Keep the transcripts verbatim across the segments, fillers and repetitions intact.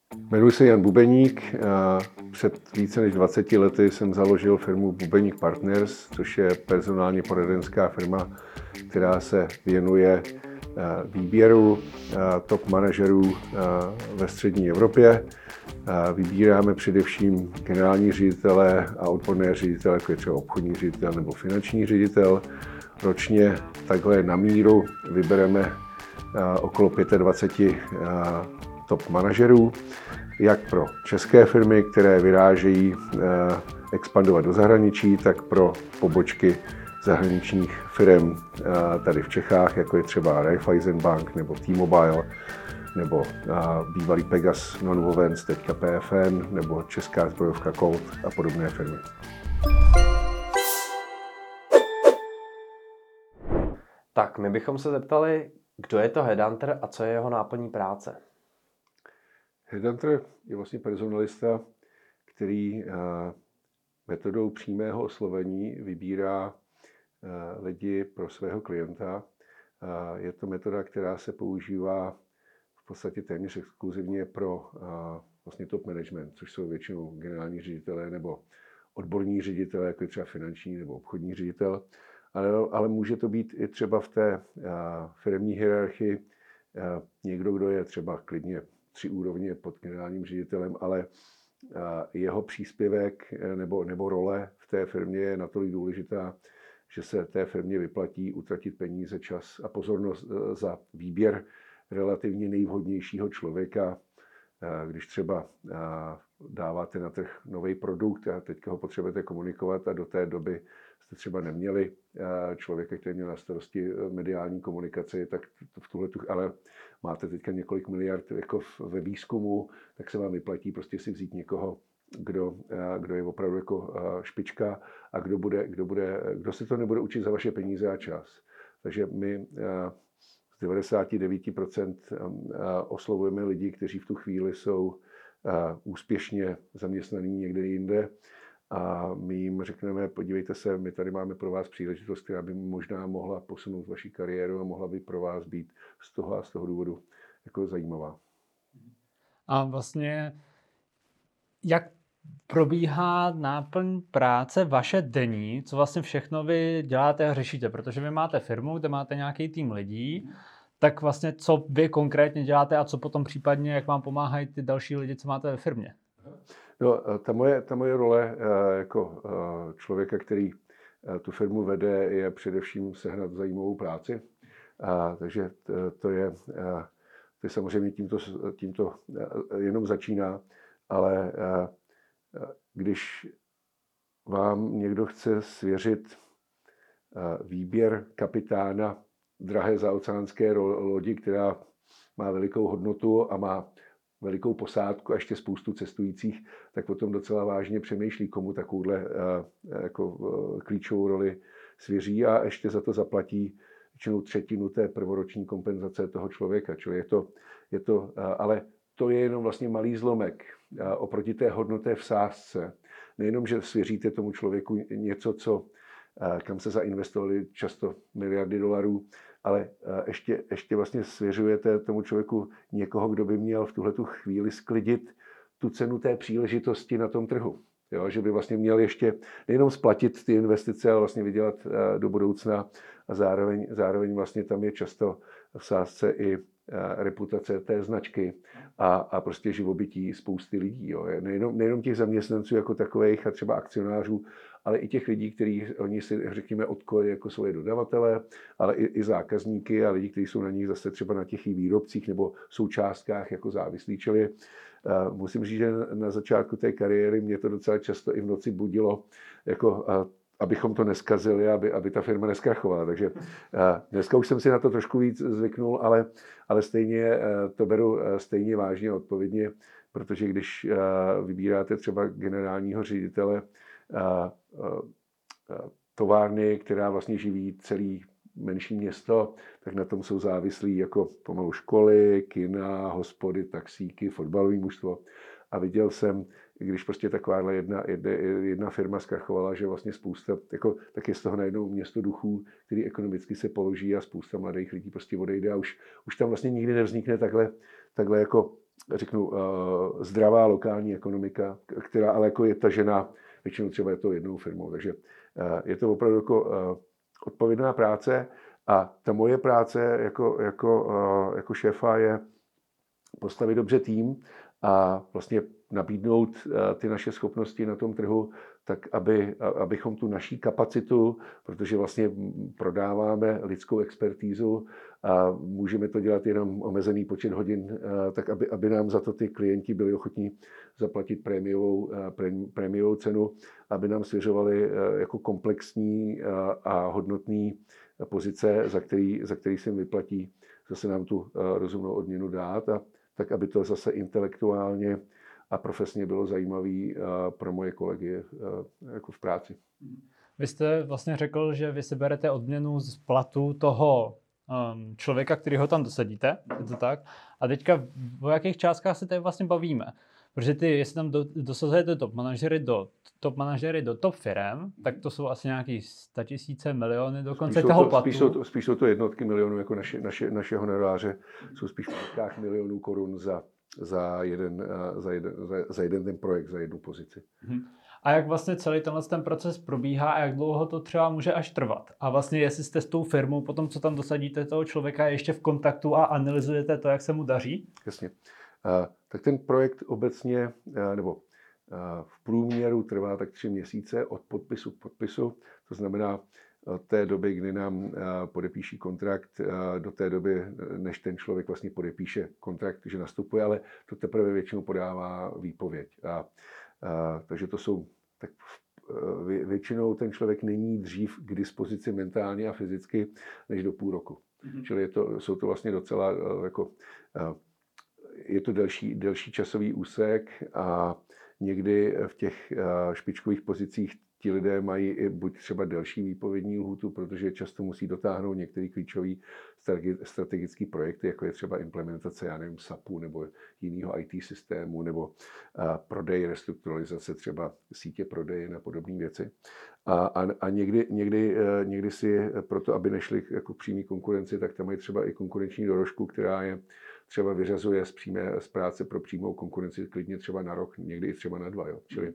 Jmenuji se Jan Bubeník. Před více než dvaceti lety jsem založil firmu Bubeník Partners, což je personálně poradenská firma, která se věnuje výběru top manažerů ve střední Evropě. Vybíráme především generální ředitele a odborné ředitele, jako je třeba obchodní ředitel nebo finanční ředitel. Ročně takhle na míru vybereme okolo dvacet pět top manažerů, jak pro české firmy, které vyrážejí expandovat do zahraničí, tak pro pobočky zahraničních firm tady v Čechách, jako je třeba Raiffeisen Bank nebo T-Mobile, nebo bývalý Pegas Nonwovens, teďka P F N, nebo Česká zbrojovka Colt a podobné firmy. Tak, my bychom se zeptali, kdo je to headhunter a co je jeho náplní práce? Headhunter je vlastně personalista, který metodou přímého oslovení vybírá lidi pro svého klienta. Je to metoda, která se používá v podstatě téměř exkluzivně pro vlastně top management, což jsou většinou generální ředitelé nebo odborní ředitelé, jako je třeba finanční nebo obchodní ředitel. Ale, ale může to být i třeba v té firemní hierarchii někdo, kdo je třeba klidně tři úrovně pod generálním ředitelem, ale jeho příspěvek nebo, nebo role v té firmě je natolik důležitá, že se té firmě vyplatí utratit peníze, čas a pozornost za výběr relativně nejvhodnějšího člověka. Když třeba dáváte na trh nový produkt a teďka ho potřebujete komunikovat a do té doby jste třeba neměli člověka, který měl na starosti mediální komunikaci, tak v tuhle tu, ale máte teďka několik miliard jako ve výzkumu, tak se vám vyplatí prostě si vzít někoho, kdo, kdo je opravdu jako špička a kdo, bude, kdo, bude, kdo se to nebude učit za vaše peníze a čas. Takže my z devadesát devět procent oslovujeme lidi, kteří v tu chvíli jsou úspěšně zaměstnaní někde jinde. A my jim řekneme, podívejte se, my tady máme pro vás příležitost, která by možná mohla posunout vaši kariéru a mohla by pro vás být z toho a z toho důvodu jako zajímavá. A vlastně, jak probíhá náplň práce vaše denní, co vlastně všechno vy děláte a řešíte, protože vy máte firmu, kde máte nějaký tým lidí, tak vlastně co vy konkrétně děláte a co potom případně, jak vám pomáhají ty další lidi, co máte ve firmě? No, ta moje, ta moje role jako člověka, který tu firmu vede, je především sehnat zajímavou práci. A, takže to je, to je samozřejmě tímto, tímto jenom začíná, ale když vám někdo chce svěřit výběr kapitána drahé zaoceánské lodi, která má velikou hodnotu a má velikou posádku a ještě spoustu cestujících, tak potom docela vážně přemýšlí, komu takovouhle jako klíčovou roli svěří a ještě za to zaplatí většinou třetinu té prvoroční kompenzace toho člověka. Čili je to, je to, ale to je jenom vlastně malý zlomek oproti té hodnoté v sázce. Nejenom, že svěříte tomu člověku něco, co, kam se zainvestovali často miliardy dolarů, ale ještě, ještě vlastně svěřujete tomu člověku někoho, kdo by měl v tuhletu chvíli sklidit tu cenu té příležitosti na tom trhu. Jo, že by vlastně měl ještě nejenom splatit ty investice, ale vlastně vydělat do budoucna a zároveň, zároveň vlastně tam je často v sázce i reputace té značky a, a prostě živobytí spousty lidí. Jo. Nejenom, nejenom těch zaměstnanců jako takových a třeba akcionářů, ale i těch lidí, kteří oni si řekněme odkojí jako svoje dodavatele, ale i, i zákazníky a lidi, kteří jsou na nich zase třeba na těch výrobcích nebo součástkách jako závislí. Čili uh, musím říct, že na začátku té kariéry mě to docela často i v noci budilo, jako uh, abychom to neskazili, aby, aby ta firma neskrachovala. Takže uh, dneska už jsem si na to trošku víc zvyknul, ale, ale stejně uh, to beru uh, stejně vážně a odpovědně, protože když uh, vybíráte třeba generálního ředitele továrny, která vlastně živí celý menší město, tak na tom jsou závislí jako pomalu školy, kina, hospody, taxíky, fotbalové mužstvo. A viděl jsem, když prostě takováhle jedna, jedna, jedna firma zkrachovala, že vlastně spousta, jako, tak je z toho najednou město duchů, který ekonomicky se položí a spousta mladých lidí prostě odejde a už, už tam vlastně nikdy nevznikne takhle, takhle jako řeknu, zdravá lokální ekonomika, která ale jako je tažena většinou třeba je to jednou firmou. Takže je to opravdu jako odpovědná práce a ta moje práce jako, jako, jako šéfa je postavit dobře tým a vlastně nabídnout ty naše schopnosti na tom trhu, tak aby, abychom tu naší kapacitu, protože vlastně prodáváme lidskou expertízu a můžeme to dělat jenom omezený počet hodin, tak aby, aby nám za to ty klienti byli ochotní zaplatit prémiovou, prémiovou cenu, aby nám svěřovali jako komplexní a hodnotný pozice, za který, za který se jim vyplatí zase nám tu rozumnou odměnu dát a tak, aby to zase intelektuálně a profesně bylo zajímavý pro moje kolegy jako v práci. Vy jste vlastně řekl, že vy si berete odměnu z platu toho um, člověka, který ho tam dosadíte, je to tak? A teďka o jakých částkách se tady vlastně bavíme? Protože ty, jestli tam do, dosazujete top manažery do top manažery do top firem, tak to jsou asi nějaký statisíce, miliony dokonce toho to, platu. Spíš jsou, to, spíš jsou to jednotky milionů, jako naše, naše, naše honoráře jsou spíš v jednotkách milionů korun za, za, jeden, za, jeden, za, za jeden ten projekt, za jednu pozici. Hmm. A jak vlastně celý tenhle ten proces probíhá a jak dlouho to třeba může až trvat? A vlastně jestli jste s tou firmou, potom co tam dosadíte toho člověka, ještě v kontaktu a analyzujete to, jak se mu daří? Jasně. Uh, tak ten projekt obecně, uh, nebo uh, v průměru trvá tak tři měsíce od podpisu k podpisu. To znamená od té doby, kdy nám uh, podepíší kontrakt, uh, do té doby, než ten člověk vlastně podepíše kontrakt, že nastupuje, ale to teprve většinou podává výpověď. A, uh, takže to jsou, tak uh, většinou ten člověk není dřív k dispozici mentálně a fyzicky, než do půl roku. Mm-hmm. Čili je to, jsou to vlastně docela uh, jako uh, je to delší, delší časový úsek a někdy v těch špičkových pozicích ti lidé mají i buď třeba delší výpovědní lhůtu, protože často musí dotáhnout některé klíčové strategické projekty, jako je třeba implementace, já nevím, SAPu nebo jiného í té systému, nebo prodej, restrukturalizace třeba sítě prodeje na podobné věci. A, a, a někdy, někdy, někdy si proto, aby nešli jako přímý konkurenci, tak tam mají třeba i konkurenční doložku, která je třeba vyřazuje z, přímé, z práce pro přímou konkurenci klidně třeba na rok, někdy i třeba na dva. Jo. Čili,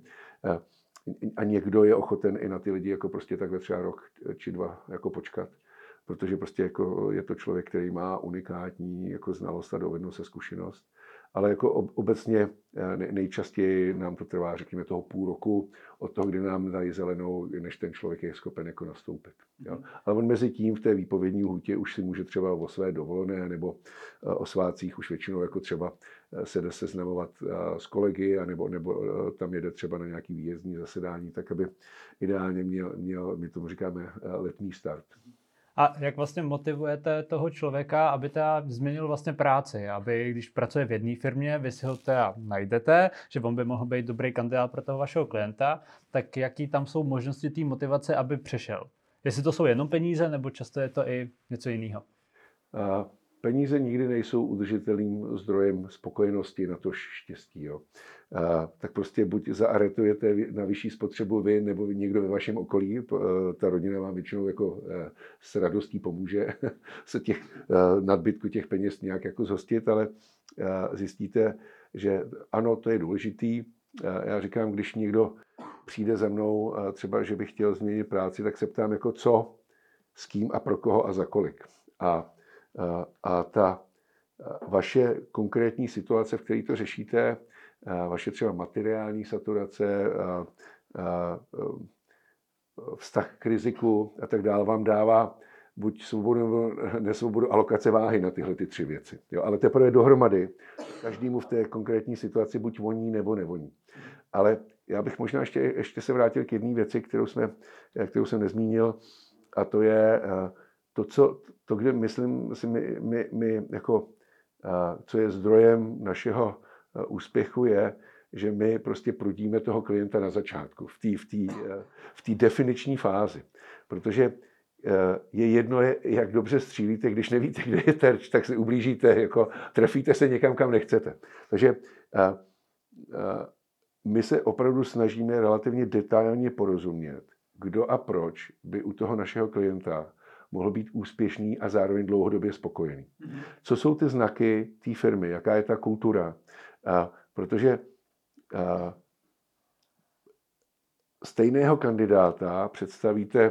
a někdo je ochoten i na ty lidi jako prostě takhle třeba rok či dva jako počkat, protože prostě jako je to člověk, který má unikátní jako znalost a dovednost a zkušenost. Ale jako obecně nejčastěji nám to trvá, řekněme, toho půl roku od toho, kdy nám dají zelenou, než ten člověk je schopen jako nastoupit. Jo. Ale on mezi tím v té výpovědní lhůtě už si může třeba o své dovolené nebo o svátcích už většinou jako třeba se jde seznamovat s kolegy a nebo, nebo tam jede třeba na nějaký výjezdní zasedání, tak aby ideálně měl, měl my tomu říkáme, letní start. A jak vlastně motivujete toho člověka, aby teda změnil vlastně práci, aby když pracuje v jedné firmě, vy si ho teda najdete, že on by mohl být dobrý kandidát pro toho vašeho klienta, tak jaký tam jsou možnosti té motivace, aby přešel? Jestli to jsou jenom peníze, nebo často je to i něco jiného? A peníze nikdy nejsou udržitelným zdrojem spokojenosti, na to štěstí. Jo. A, tak prostě buď zaaretujete na vyšší spotřebu vy, nebo někdo ve vašem okolí. Ta rodina vám většinou jako s radostí pomůže se těch nadbytku těch peněz nějak jako zhostit, ale zjistíte, že ano, to je důležitý. Já říkám, když někdo přijde za mnou, třeba, že by chtěl změnit práci, tak se ptám, jako co, s kým a pro koho a za kolik. A A ta vaše konkrétní situace, v které to řešíte, vaše třeba materiální saturace, vztah k riziku a tak dále, vám dává buď svobodu nebo nesvobodu alokace váhy na tyhle ty tři věci. Jo, ale teprve dohromady každému v té konkrétní situaci buď voní nebo nevoní. Ale já bych možná ještě, ještě se vrátil k jedné věci, kterou, jsme, kterou jsem nezmínil, a to je to, co, to kde myslím si my, my, my jako, co je zdrojem našeho úspěchu, je, že my prostě prudíme toho klienta na začátku, v té v té, v té definiční fázi. Protože je jedno, jak dobře střílíte, když nevíte, kde je terč, tak si ublížíte, jako trefíte se někam, kam nechcete. Takže my se opravdu snažíme relativně detailně porozumět, kdo a proč by u toho našeho klienta mohl být úspěšný a zároveň dlouhodobě spokojený. Co jsou ty znaky té firmy, jaká je ta kultura? A, protože a, stejného kandidáta představíte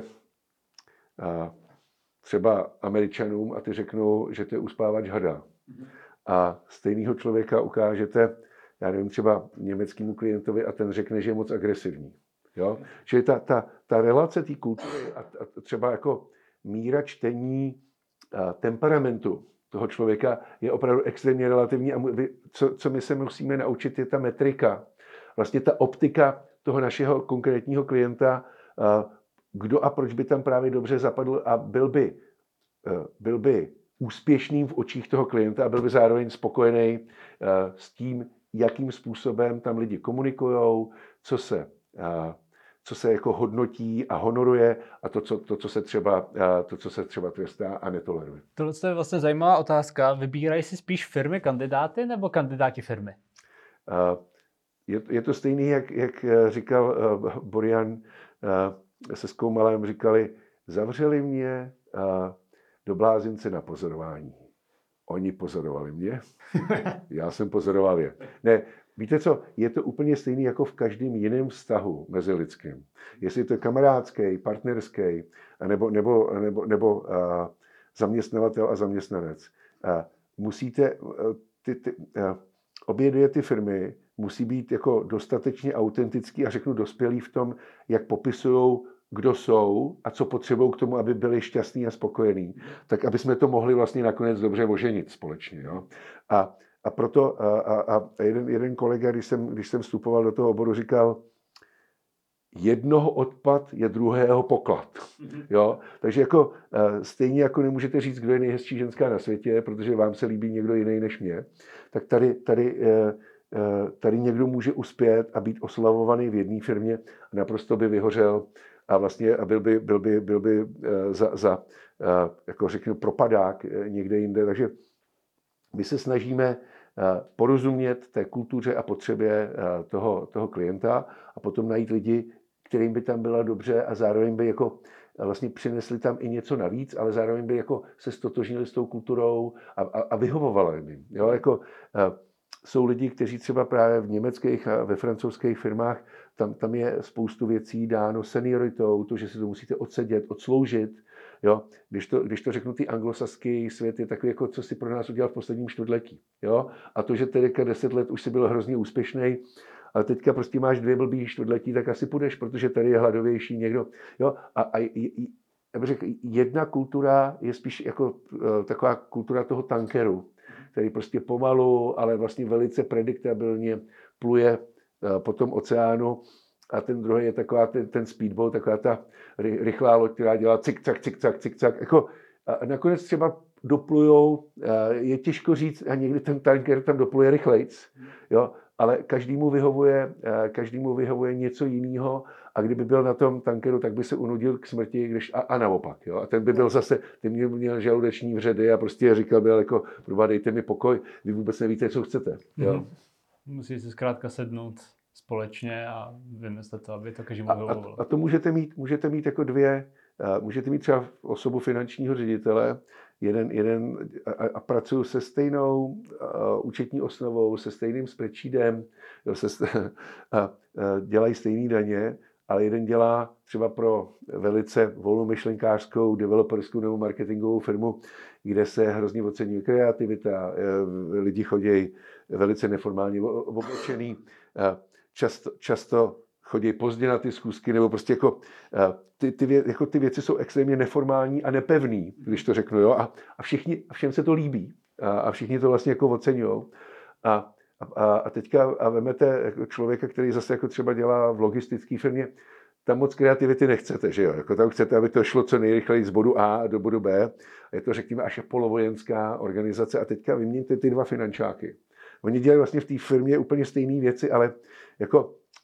a, třeba Američanům a ty řeknou, že to je uspávač hada. A stejného člověka ukážete, já nevím, třeba německému klientovi a ten řekne, že je moc agresivní. Jo? Čili ta, ta, ta relace té kultury a, a třeba jako míra čtení a temperamentu toho člověka je opravdu extrémně relativní a my, co, co my se musíme naučit, je ta metrika, vlastně ta optika toho našeho konkrétního klienta, a kdo a proč by tam právě dobře zapadl a byl by, byl by úspěšným v očích toho klienta a byl by zároveň spokojený s tím, jakým způsobem tam lidi komunikujou, co se, co se jako hodnotí a honoruje a to, co, to, co se třeba, to, co se třeba trestá a netoleruje. Tohle je vlastně zajímavá otázka. Vybírají si spíš firmy kandidáty nebo kandidáti firmy? Je, je to stejný, jak, jak říkal Borian se Zkoumalem, říkali, zavřeli mě do blázince na pozorování. Oni pozorovali mě, já jsem pozoroval je. Ne, víte co, je to úplně stejný jako v každém jiném vztahu mezilidským. Jestli to je kamarádský, partnerský, nebo, nebo, nebo, nebo uh, zaměstnavatel a zaměstnanec. Uh, musíte, uh, ty, ty, uh, obě dvě ty firmy musí být jako dostatečně autentický a řeknu dospělí v tom, jak popisují, kdo jsou a co potřebují k tomu, aby byli šťastní a spokojení, tak aby jsme to mohli vlastně nakonec dobře oženit společně. Jo? A, a proto a, a, a jeden, jeden kolega, když jsem, když jsem vstupoval do toho oboru, říkal, jednoho odpad je druhého poklad. Jo? Takže jako, stejně jako nemůžete říct, kdo je nejhezčí ženská na světě, protože vám se líbí někdo jiný než mě, tak tady, tady, tady někdo může uspět a být oslavovaný v jedné firmě a naprosto by vyhořel a vlastně byl by, byl by, byl by za, za jako řeknu, propadák někde jinde. Takže my se snažíme porozumět té kultuře a potřebě toho, toho klienta a potom najít lidi, kterým by tam byla dobře a zároveň by jako vlastně přinesli tam i něco navíc, ale zároveň by jako se stotožnili s tou kulturou a, a, a vyhovovali jim. Jo? Jako, jsou lidi, kteří třeba právě v německých a ve francouzských firmách, tam, tam je spoustu věcí dáno senioritou, to, že si to musíte odsedět, odsloužit. Jo? Když, to, když to řeknu, ty anglosaský svět je takový, jako co si pro nás udělal v posledním čtvrtletí. Jo? A to, že teďka deset let už si byl hrozně úspěšný, ale teďka prostě máš dvě blbý čtvrtletí, tak asi půjdeš, protože tady je hladovější někdo. Jo? A, a já bych řekl, jedna kultura je spíš jako taková kultura toho tankeru, který prostě pomalu, ale vlastně velice prediktabilně pluje po tom oceánu a ten druhý je taková ten, ten speedboat, taková ta rychlá loď, která dělá cik-cak, cik-cak, cik-cak. Jako, a nakonec třeba doplujou, je těžko říct, a někdy ten tanker tam dopluje rychlejc, jo, ale každému vyhovuje, každému vyhovuje něco jiného a kdyby byl na tom tankeru, tak by se unudil k smrti, když, a, a naopak. Jo? A ten by byl zase, ten měl, měl žaludeční vředy a prostě říkal by, jako, proba, dejte mi pokoj, vy vůbec nevíte, co chcete. Jo? Mm-hmm. Musí si zkrátka sednout společně a vymyslet to, aby to každému vyhovovalo. A, a to můžete mít, můžete mít jako dvě, můžete mít třeba osobu finančního ředitele, jeden, jeden a, a pracuju se stejnou uh, účetní osnovou, se stejným spreadsheetem, jo, se, a, a dělají stejné daně, ale jeden dělá třeba pro velice volnomyšlenkářskou, developerskou nebo marketingovou firmu, kde se hrozně oceňuje kreativita, lidi chodí velice neformálně oblečený, často, často chodí pozdě na ty schůzky, nebo prostě jako ty, ty, vě, jako ty věci jsou extrémně neformální a nepevný, když to řeknu, jo, a, a, všichni, a všem se to líbí a, a všichni to vlastně jako oceňujou. A, a, a teďka a vemete člověka, který zase jako třeba dělá v logistické firmě, tam moc kreativity nechcete, že jo, jako tam chcete, aby to šlo co nejrychleji z bodu A do bodu B, a je to, řekněme, až polovojenská organizace a teďka vyměňte ty dva finančáky. Oni dělají vlastně v té firmě úplně stejné věci, ale jako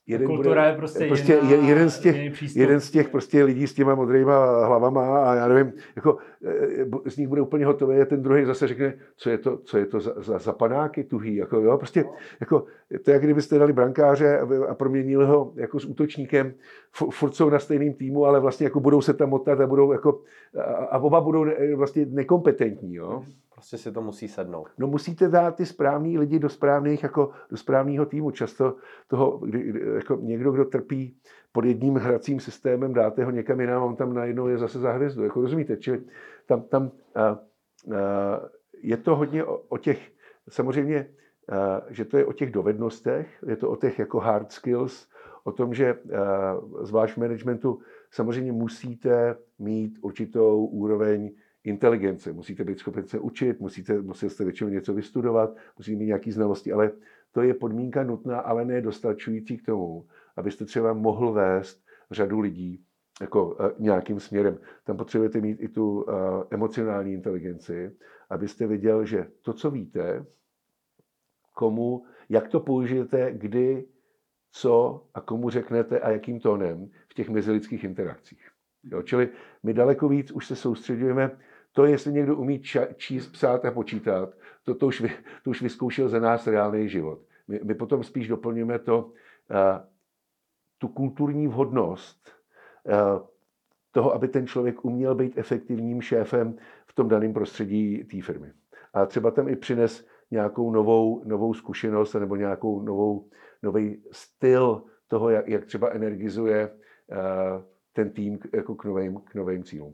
jeden kultura bude, je prostě, prostě jiná, je, jeden, z těch, jeden z těch prostě lidí s těma modrýma hlavama a já nevím, jako z nich bude úplně hotový a ten druhý zase řekne, co je to, co je to za, za, za panáky tuhý, jako jo, prostě, jako, to je, jak kdybyste dali brankáře a proměnili ho jako s útočníkem, furt jsou na stejném týmu, ale vlastně jako budou se tam motat a budou jako, a oba budou vlastně nekompetentní, jo. Prostě si to musí sednout. No musíte dát ty správný lidi do správných, jako do správného týmu. Často toho, kdy, jako někdo, kdo trpí pod jedním hracím systémem, dáte ho někam jinam, on tam najednou je zase za hvězdu. Jako rozumíte? Čili tam, tam a, a, je to hodně o, o těch, samozřejmě, a, že to je o těch dovednostech, je to o těch jako hard skills, o tom, že a, zvlášť v managementu samozřejmě musíte mít určitou úroveň inteligence. Musíte být schopen se učit, musíte, musíte většinou něco vystudovat, musíte mít nějaké znalosti, ale to je podmínka nutná, ale ne dostačující k tomu, abyste třeba mohl vést řadu lidí jako uh, nějakým směrem. Tam potřebujete mít i tu uh, emocionální inteligenci, abyste viděl, že to, co víte, komu, jak to použijete, kdy, co a komu řeknete a jakým tónem v těch mezilidských interakcích. Jo, čili my daleko víc už se soustředujeme, to jestli někdo umí ča, číst, psát a počítat, to, to, už, vy, to už vyzkoušel za nás reálný život. My, my potom spíš doplňujeme to, uh, tu kulturní vhodnost uh, toho, aby ten člověk uměl být efektivním šéfem v tom daném prostředí té firmy. A třeba tam i přines nějakou novou, novou zkušenost nebo nějakou novou, nový styl toho, jak, jak třeba energizuje uh, ten tým k, jako k novým, k novým cílům.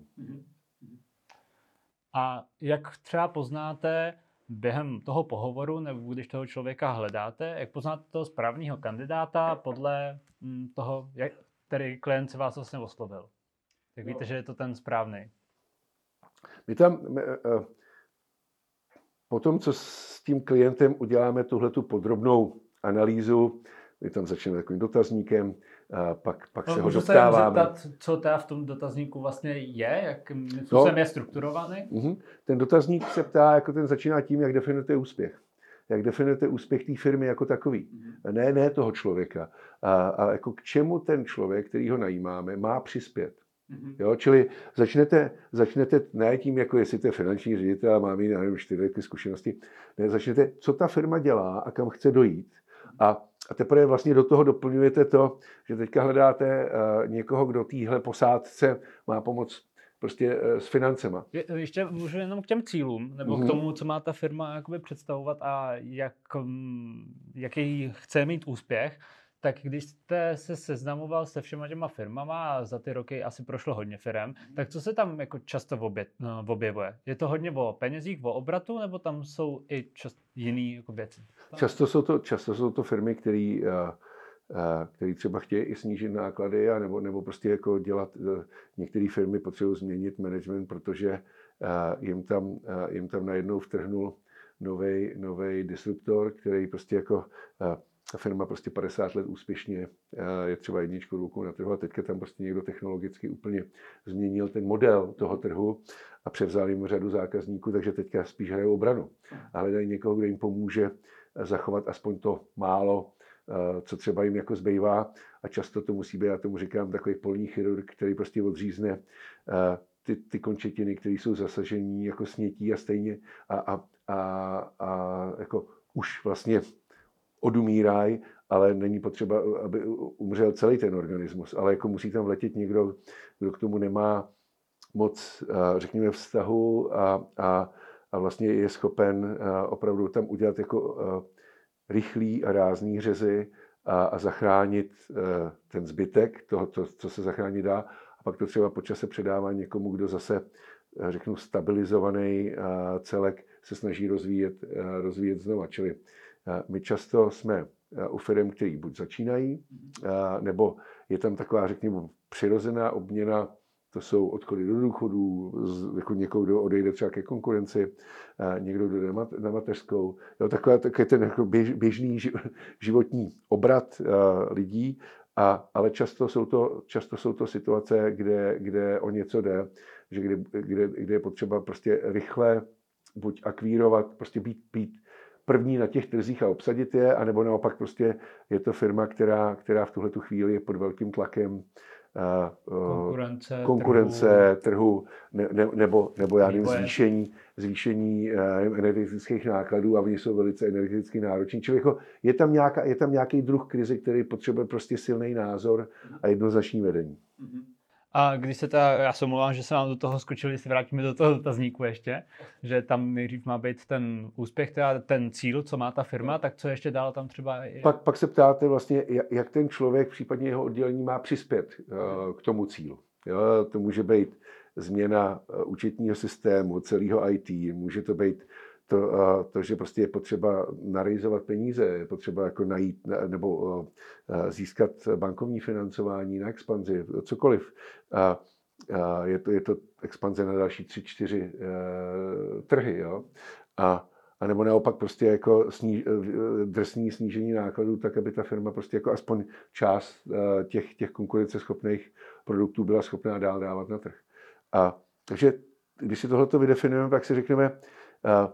A jak třeba poznáte během toho pohovoru, nebo když toho člověka hledáte, jak poznáte toho správného kandidáta podle toho, jak, který klient se vás vlastně oslovil? Jak víte, že je to ten správný? My tam, my, po tom, co s tím klientem uděláme tuhletu podrobnou analýzu, my tam začneme takovým dotazníkem, a pak, pak no, se ho můžu doptáváme. Můžu se zeptat, co teda v tom dotazníku vlastně je, jak způsobem no, je strukturovaný? Uh-huh. Ten dotazník se ptá, jako ten začíná tím, jak definujete úspěch. Jak definujete úspěch té firmy jako takový. Uh-huh. Ne, ne toho člověka. A, a jako k čemu ten člověk, který ho najímáme, má přispět. Uh-huh. Jo, čili začnete, začnete ne tím, jako jestli to je finanční ředitel a má mít, nevím, čtyři roky zkušenosti. Ne, začnete, co ta firma dělá a kam chce dojít. A A teprve vlastně do toho doplňujete to, že teďka hledáte uh, někoho, kdo téhle posádce má pomoc prostě uh, s financema. Je, ještě můžu jenom k těm cílům, nebo mm-hmm. k tomu, co má ta firma jakoby představovat a jak, jaký chce mít úspěch. Tak když jste se seznamoval se všema těma firmama a za ty roky asi prošlo hodně firem, tak co se tam jako často obje, no, objevuje? Je to hodně o penězích, o obratu, nebo tam jsou i často jiný jako věci? Často jsou to, často jsou to firmy, které který třeba chtějí i snížit náklady, a nebo, nebo prostě jako dělat, některé firmy potřebují změnit management, protože jim tam, jim tam najednou vtrhnul nový disruptor, který prostě jako ta firma prostě padesát let úspěšně je třeba jedničkou rukou na trhu a teďka tam prostě někdo technologicky úplně změnil ten model toho trhu a převzal jim řadu zákazníků, takže teďka spíš hrajou obranu. A hledají někoho, kdo jim pomůže zachovat aspoň to málo, co třeba jim jako zbývá. A často to musí být, já tomu říkám, takový polní chirurg, který prostě odřízne ty, ty končetiny, které jsou zasažení jako snětí a stejně a, a, a, a jako už vlastně odumírají, ale není potřeba, aby umřel celý ten organismus. Ale jako musí tam vletět někdo, kdo k tomu nemá moc, řekněme, vztahu a, a, a vlastně je schopen opravdu tam udělat jako rychlý a rázný řezy a, a zachránit ten zbytek toho, to, co se zachránit dá. A pak to třeba po čase předává někomu, kdo zase, řeknu, stabilizovaný celek se snaží rozvíjet, rozvíjet znova. Čili my často jsme u firm, který buď začínají, nebo je tam taková, řekněme, přirozená obměna, to jsou odchody do důchodů, jako někoho, kdo odejde třeba ke konkurenci, někdo jde na mateřskou. Jo, taková, takový ten jako běž, běžný životní obrat lidí, a, ale často jsou to, často jsou to situace, kde, kde o něco jde, že kde, kde, kde je potřeba prostě rychle buď akvírovat, prostě být, být první na těch trzích a obsadit je, anebo naopak prostě je to firma, která, která v tuhletu chvíli je pod velkým tlakem konkurence, konkurence trhu, trhu ne, ne, nebo, nebo já nevím, vývoje. zvýšení, zvýšení energetických nákladů a oni jsou velice energeticky nároční. Čili jako je, tam nějaká, je tam nějaký druh krize, který potřebuje prostě silný názor a jednoznačný vedení. A když se ta, já se omlouvám, že se nám do toho skočili, si vrátíme do toho dotazníku ještě, že tam nejdřív má být ten úspěch, teda ten cíl, co má ta firma, tak co ještě dál tam třeba je? Pak, pak se ptáte vlastně, jak ten člověk, případně jeho oddělení má přispět k tomu cílu. Jo, to může být změna účetního systému, celého í té, může to být to, to, že prostě je potřeba narizovat peníze, je potřeba jako najít nebo získat bankovní financování na expanzi, cokoliv. A, a je, to, je to expanze na další tři, čtyři uh, trhy. Jo? A, a nebo naopak prostě jako sníž, drsný snížení nákladů, tak aby ta firma prostě jako aspoň část uh, těch, těch konkurenceschopných produktů byla schopná dál dávat na trh. A takže když si tohleto vydefinujeme, tak si řekneme, uh,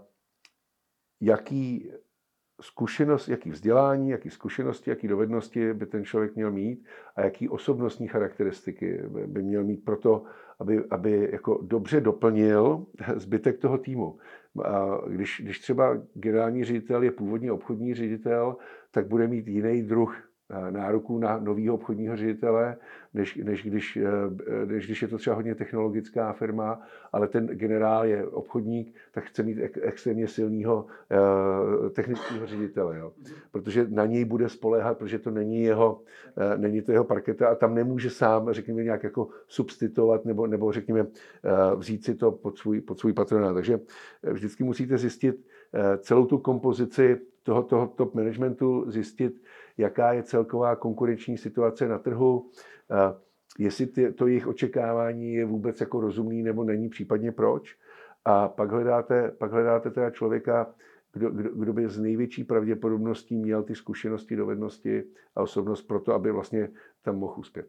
jaký zkušenost, jaký vzdělání, jaký zkušenosti, jaký dovednosti by ten člověk měl mít a jaký osobnostní charakteristiky by měl mít pro to, aby, aby jako dobře doplnil zbytek toho týmu. A když, když třeba generální ředitel je původně obchodní ředitel, tak bude mít jiný druh nároků na nového obchodního ředitele, než, než, když, než když je to třeba hodně technologická firma, ale ten generál je obchodník, tak chce mít ek, extrémně silného eh, technického ředitele, jo? Protože na něj bude spoléhat, protože to není jeho, eh, není to jeho parketa a tam nemůže sám, řekněme, nějak jako substituovat nebo, nebo řekněme, eh, vzít si to pod svůj, pod svůj patronát. Takže vždycky musíte zjistit eh, celou tu kompozici toho, toho top managementu, zjistit, jaká je celková konkurenční situace na trhu, jestli ty, to jejich očekávání je vůbec jako rozumný nebo není, případně proč. A pak hledáte, pak hledáte teda člověka, kdo, kdo, kdo by z největší pravděpodobností měl ty zkušenosti, dovednosti a osobnost pro to, aby vlastně tam mohl uspět.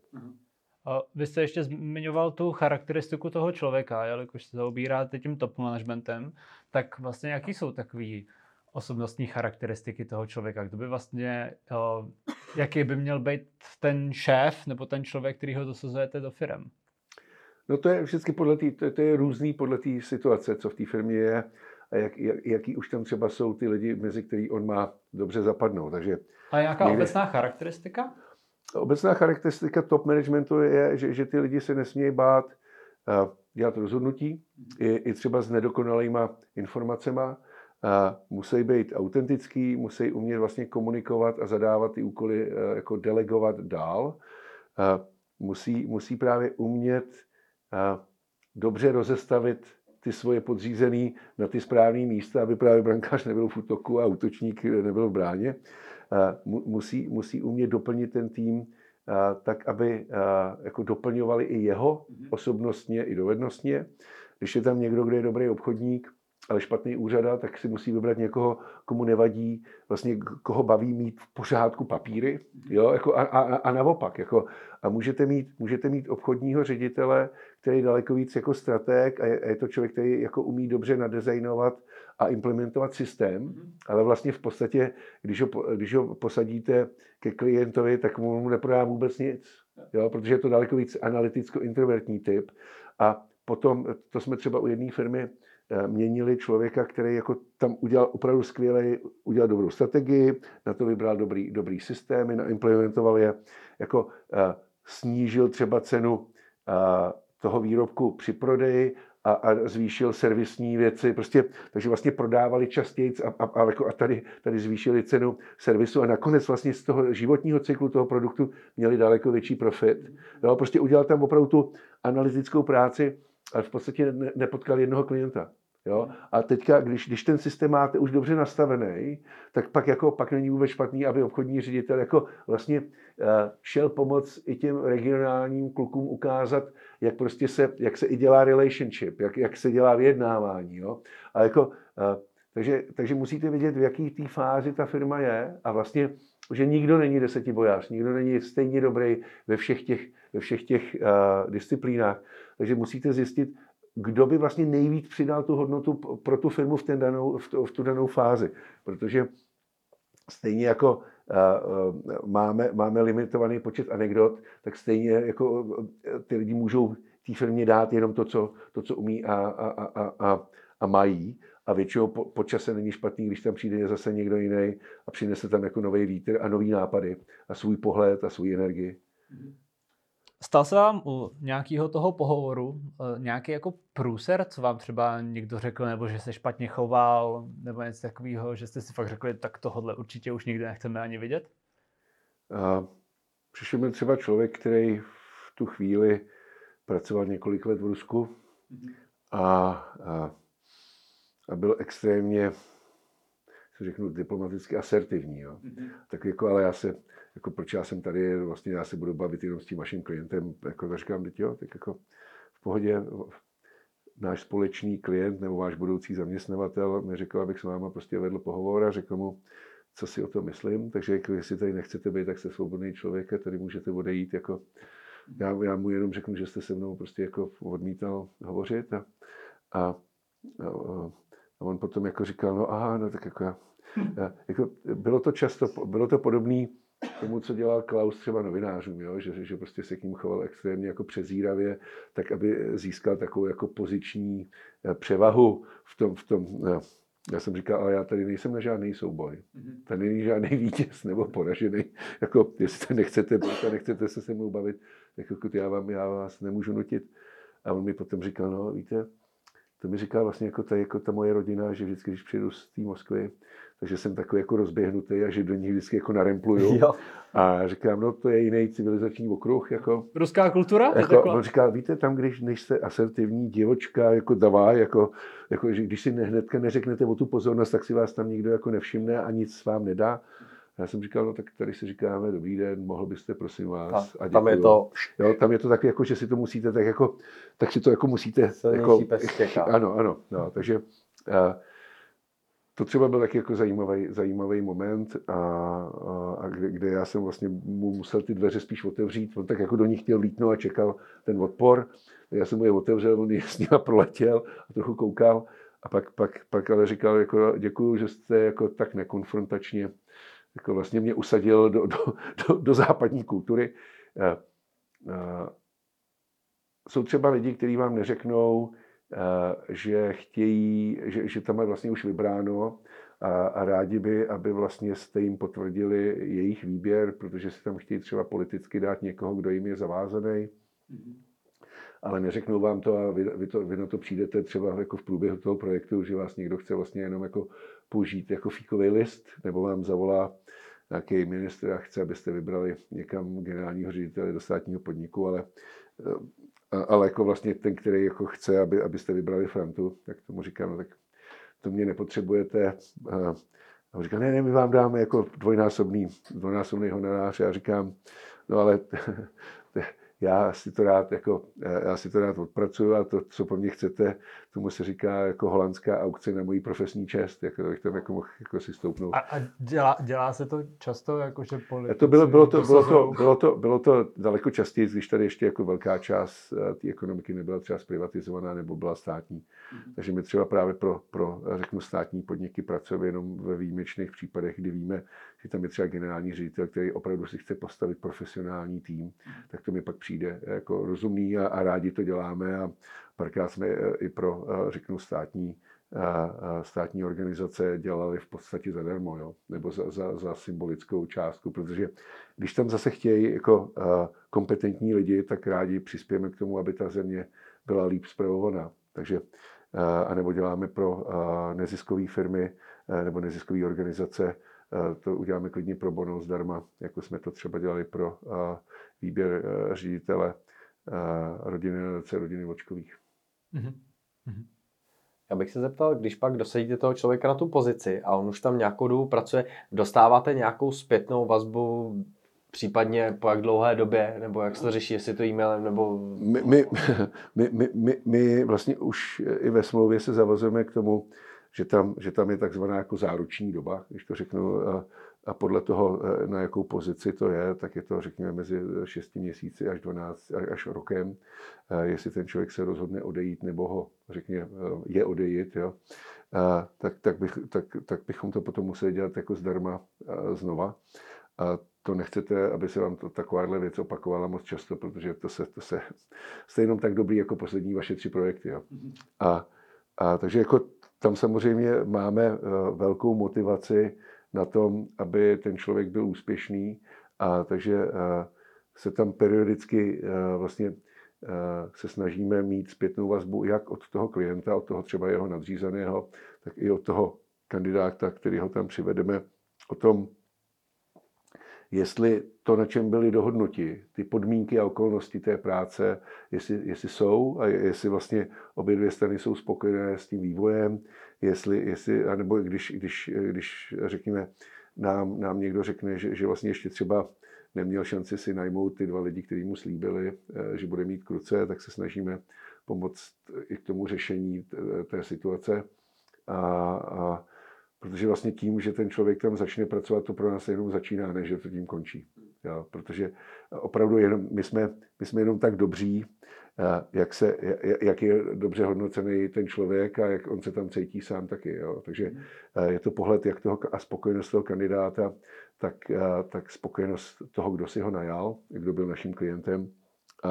Vy jste ještě zmiňoval tu charakteristiku toho člověka, jelikož se zaobíráte tím top managementem, tak vlastně jaký jsou takový osobnostní charakteristiky toho člověka? Kdo by vlastně, uh, jaký by měl být ten šéf nebo ten člověk, který ho dosazujete do firem? No to je vždycky podle tý, to, to je různý podle té situace, co v té firmě je a jak, jak, jaký už tam třeba jsou ty lidi, mezi který on má dobře zapadnout. Takže a nějaká někde... obecná charakteristika? Obecná charakteristika top managementu je, že, že ty lidi se nesmějí bát uh, dělat rozhodnutí, i, i třeba s nedokonalýma informacema. Uh, musí být autentický, musí umět vlastně komunikovat a zadávat ty úkoly, uh, jako delegovat dál. Uh, musí, musí právě umět uh, dobře rozestavit ty svoje podřízený na ty správné místa, aby právě brankář nebyl v útoku a útočník nebyl v bráně. Uh, musí, musí umět doplnit ten tým uh, tak, aby uh, jako doplňovali i jeho osobnostně i dovednostně. Když je tam někdo, kdo je dobrý obchodník, ale špatný úřada, tak si musí vybrat někoho, komu nevadí, vlastně koho baví mít v pořádku papíry, jo, jako a, a, a naopak, jako a můžete mít, můžete mít obchodního ředitele, který je daleko víc jako stratég a je, a je to člověk, který jako umí dobře nadizajnovat a implementovat systém, ale vlastně v podstatě, když ho, když ho posadíte ke klientovi, tak mu neprodá vůbec nic, jo, protože je to daleko víc analyticko-introvertní typ a potom, to jsme třeba u jedné firmy měnili člověka, který jako tam udělal opravdu skvělej, udělal dobrou strategii, na to vybral dobrý, dobrý systémy, naimplementoval je, jako uh, snížil třeba cenu uh, toho výrobku při prodeji a, a zvýšil servisní věci, prostě, takže vlastně prodávali častěji a, a, a, a tady, tady zvýšili cenu servisu a nakonec vlastně z toho životního cyklu toho produktu měli daleko větší profit. Jo, prostě udělal tam opravdu tu analytickou práci, ale v podstatě ne, nepotkal jednoho klienta. Jo? A teďka, když, když ten systém máte už dobře nastavený, tak pak, jako, pak není vůbec špatný, aby obchodní ředitel jako vlastně uh, šel pomoct i těm regionálním klukům ukázat, jak prostě se, jak se i dělá relationship, jak, jak se dělá vyjednávání. Jo? A jako, uh, takže, takže musíte vědět, v jaký té fázi ta firma je a vlastně, že nikdo není desetibojář, nikdo není stejně dobrý ve všech těch, ve všech těch uh, disciplínách. Takže musíte zjistit, kdo by vlastně nejvíc přidal tu hodnotu pro tu firmu v, ten danou, v, tu, v tu danou fázi. Protože stejně jako uh, máme, máme limitovaný počet anekdot, tak stejně jako ty lidi můžou té firmě dát jenom to, co, to, co umí a, a, a, a, a mají. A většinou po, po čase není špatný, když tam přijde zase někdo jiný a přinese tam jako nový vítr a nový nápady a svůj pohled a svou energii. Stal se vám u nějakého toho pohovoru nějaký jako průser, co vám třeba někdo řekl, nebo že se špatně choval, nebo něco takového, že jste si fakt řekli, tak tohle určitě už nikdy nechceme ani vidět? A přišel mi třeba člověk, který v tu chvíli pracoval několik let v Rusku a, a, a byl extrémně, co řeknu, diplomaticky asertivní. Jo. Mm-hmm. Tak jako, ale já se, jako proč já jsem tady, vlastně já se budu bavit jenom s tím vaším klientem, jako tak říkám, teď jo, tak jako v pohodě, náš společný klient nebo váš budoucí zaměstnavatel mi řekl, abych s váma prostě vedl pohovor a řekl mu, co si o tom myslím, takže jako, jestli tady nechcete být, tak jste svobodný člověk a tady můžete odejít, jako já, já mu jenom řeknu, že jste se mnou prostě jako odmítal hovořit a, a, a, a on potom jako říkal, no aha, no tak jako, já, já, jako bylo to často, bylo to podobné tomu, co dělal Klaus třeba novinářům, jo? Že, že prostě se k ním choval extrémně jako přezíravě, tak aby získal takovou jako poziční převahu v tom, v tom no. Já jsem říkal, ale já tady nejsem na žádný souboj. Tady není žádný vítěz nebo poražený. Jako, jestli to nechcete být a nechcete se se mnou bavit, tak jako já, vám, já vás nemůžu nutit. A on mi potom říkal, no víte, to mi říká vlastně jako ta, jako ta moje rodina, že vždycky, když přijedu z té Moskvy, takže jsem takový jako rozběhnutý a že do nich vždycky jako narempluju. Jo. A říkám, no to je jiný civilizační okruh. Jako, ruská kultura? Jako, on říká, víte, tam, když nejste asertivní divočka, jako davá, jako, jako, že když si hnedka neřeknete o tu pozornost, tak si vás tam nikdo jako nevšimne a nic vám nedá. A já jsem říkal, no tak tady si říkáme, dobrý den, mohl byste, prosím vás. A tam je to... Jo, tam je to tak, jako, že si to musíte, tak jako, tak si to jako musíte... Jako, ano, ano, no, takže... A, to třeba byl taky jako zajímavý, zajímavý moment, a, a, a kde, kde já jsem vlastně mu musel ty dveře spíš otevřít. On tak jako do nich chtěl lítnout a čekal ten odpor. Já jsem mu je otevřel, on je s nima proletěl a trochu koukal. A pak, pak, pak ale říkal, jako, děkuju, že jste jako tak nekonfrontačně jako vlastně mě usadil do, do, do, do západní kultury. A, a, jsou třeba lidi, kteří vám neřeknou, že chtějí, že, že tam je vlastně už vybráno a, a rádi by, aby vlastně jste jim potvrdili jejich výběr, protože si tam chtějí třeba politicky dát někoho, kdo jim je zavázaný. Mm-hmm. Ale neřeknou vám to a vy, vy, to, vy na to přijdete třeba jako v průběhu toho projektu, že vás někdo chce vlastně jenom jako použít jako fíkový list, nebo vám zavolá nějaký ministr a chce, abyste vybrali někam generálního ředitele do státního podniku, ale ale jako vlastně ten, který jako chce, aby, abyste vybrali Frantu, tak tomu říkám, no tak to mě nepotřebujete. A on říká, ne, ne, my vám dáme jako dvojnásobný, dvojnásobný honorář. Já říkám, no ale já si to rád, jako, já si to rád odpracuju a to, co po mně chcete, tomu se říká jako holandská aukce na mojí profesní čest, jako bych tam jako mohl jako si stoupnout. A, a dělá, dělá se to často, jakože politici? To bylo, bylo, to, bylo, to, bylo, to, bylo to daleko častěji, když tady ještě jako velká část té ekonomiky nebyla třeba zprivatizovaná nebo byla státní. Mm-hmm. Takže my třeba právě pro, pro, řeknu, státní podniky pracujeme jenom ve výjimečných případech, kdy víme, že tam je třeba generální ředitel, který opravdu si chce postavit profesionální tým, mm-hmm. tak to mi pak přijde jako rozumný a, a rádi to děláme a párkrát jsme i pro, řeknu, státní, státní organizace dělali v podstatě zadarmo, jo? Nebo za, za, za symbolickou částku, protože když tam zase chtějí jako kompetentní lidi, tak rádi přispějeme k tomu, aby ta země byla líp spravovaná. Takže a nebo děláme pro neziskové firmy nebo neziskové organizace, to uděláme klidně pro bono zdarma, jako jsme to třeba dělali pro výběr ředitele rodiny nadace rodiny Vočkových. Mm-hmm. Já bych se zeptal, když pak dosadíte toho člověka na tu pozici a on už tam nějakou dobu pracuje, dostáváte nějakou zpětnou vazbu, případně po jak dlouhé době, nebo jak se to řeší, jestli to e-mailem, nebo... My, my, my, my, my, my vlastně už i ve smlouvě se zavazujeme k tomu, že tam, že tam je takzvaná jako záruční doba, když to řeknu, a podle toho, na jakou pozici to je, tak je to, řekněme, mezi šesti měsíci až dvanáct až rokem, jestli ten člověk se rozhodne odejít nebo ho, řekněme, je odejít, jo, tak, tak, bych, tak, tak bychom to potom museli dělat jako zdarma znova. A to nechcete, aby se vám to, takováhle věc opakovala moc často, protože to se, to se jste jenom tak dobrý jako poslední vaše tři projekty. Jo. A, a takže jako tam samozřejmě máme velkou motivaci na tom, aby ten člověk byl úspěšný, a takže se tam periodicky vlastně se snažíme mít zpětnou vazbu jak od toho klienta, od toho třeba jeho nadřízeného, tak i od toho kandidáta, který ho tam přivedeme, o tom, jestli to, na čem byli dohodnuti, ty podmínky a okolnosti té práce, jestli, jestli jsou a jestli vlastně obě dvě strany jsou spokojené s tím vývojem, jestli, jestli anebo když, když, když řekněme, nám, nám někdo řekne, že, že vlastně ještě třeba neměl šanci si najmout ty dva lidi, kteří mu slíbili, že bude mít kruce, tak se snažíme pomoct i k tomu řešení té situace. A, a protože vlastně tím, že ten člověk tam začne pracovat, to pro nás jenom začíná, než že to tím končí. Jo, protože opravdu jenom, my, jsme, my jsme jenom tak dobří, jak, se, jak je dobře hodnocený ten člověk a jak on se tam cítí sám taky. Jo. Takže je to pohled jak toho, a spokojenost toho kandidáta, tak, tak spokojenost toho, kdo si ho najal, kdo byl naším klientem. A,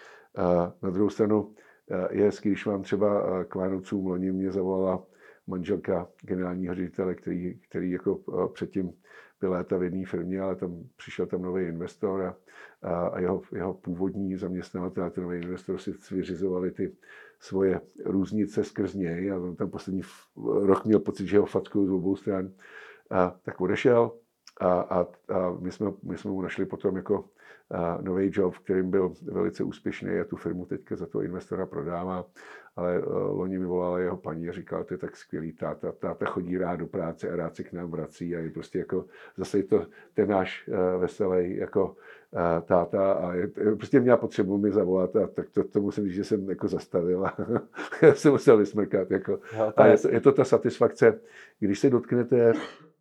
a na druhou stranu je hezký, když vám třeba k Vánocům loni mě zavolala manželka generálního ředitele, který, který jako předtím byl léta v jedné firmě, ale tam přišel tam nový investor a, a jeho, jeho původní zaměstnavatel, ten nový investor si vyřizovali ty svoje různice skrz něj a on tam poslední rok měl pocit, že ho fackují z obou stran. A tak odešel a, a, a my, jsme, my jsme mu našli potom jako nový job, v kterým byl velice úspěšný a tu firmu teďka za toho investora prodává. Ale uh, loni mi volala jeho paní a říkala, to je tak skvělý táta, táta chodí rád do práce a rád se k nám vrací a je prostě jako, zase je to ten náš uh, veselý jako uh, táta a je, prostě měla potřebu mi zavolat a tak to, to musím říct, že jsem jako zastavil a já jsem musel vysmrkat. Jako. No, a je to, je to ta satisfakce, když se dotknete